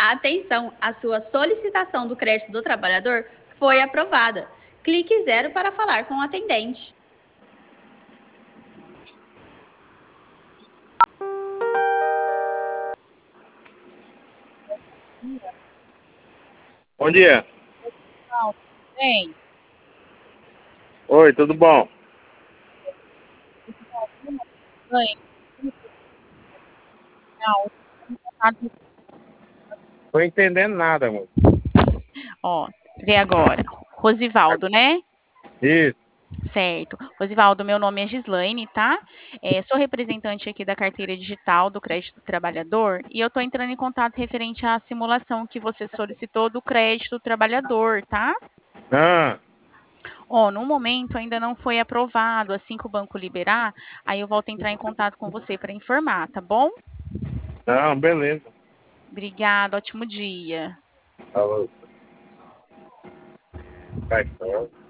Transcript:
Atenção, a sua solicitação do crédito do trabalhador foi aprovada. Clique 0 para falar com o atendente. Bom dia. Bem, Oi, tudo bom? bem, não, Tô entendendo nada, mano. ó, vê agora. Rosivaldo, né? Isso. Certo. Rosivaldo, meu nome é Gislaine, tá? Sou representante aqui da carteira digital do crédito do trabalhador e eu tô entrando em contato referente à simulação que você solicitou do crédito do trabalhador, tá? Ah, Ó, no momento ainda não foi aprovado, assim que o banco liberar, aí eu volto a entrar em contato com você para informar, tá bom? não, beleza. Obrigada, ótimo dia. Falou. Vai,